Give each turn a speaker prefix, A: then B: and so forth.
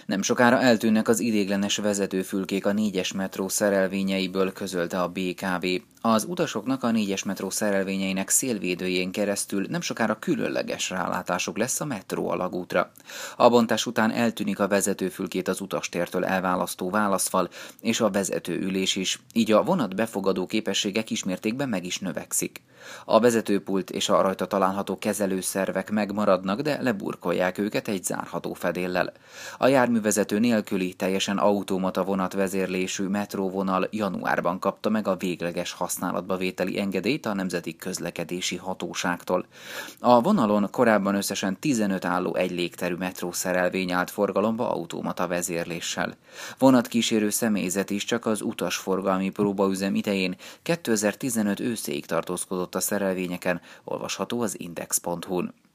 A: Nem sokára eltűnnek az ideiglenes vezetőfülkék a 4-es metró szerelvényeiből, közölte a BKV. Az utasoknak a 4-es metró szerelvényeinek szélvédőjén keresztül nem sokára különleges rálátásuk lesz a metró alagútra. A bontás után eltűnik a vezetőfülkét az utastértől elválasztó válaszfal és a vezetőülés is, így a vonat befogadó képessége kismértékben meg is növekszik. A vezetőpult és a rajta található kezelőszervek megmaradnak, de leburkolják őket egy zárható fedéllel. A járművezető nélküli, teljesen automata vonatvezérlésű metróvonal januárban kapta meg a végleges használatba vételi engedélyt a Nemzeti Közlekedési Hatóságtól. A vonalon korábban összesen 15 álló egylégterű metrószerelvény állt forgalomba automata vezérléssel. Vonatkísérő személyzet is csak az utasforgalmi próbaüzem idején 2015 őszéig tartózkodott a szerelvényeken, olvasható az index.hu-n.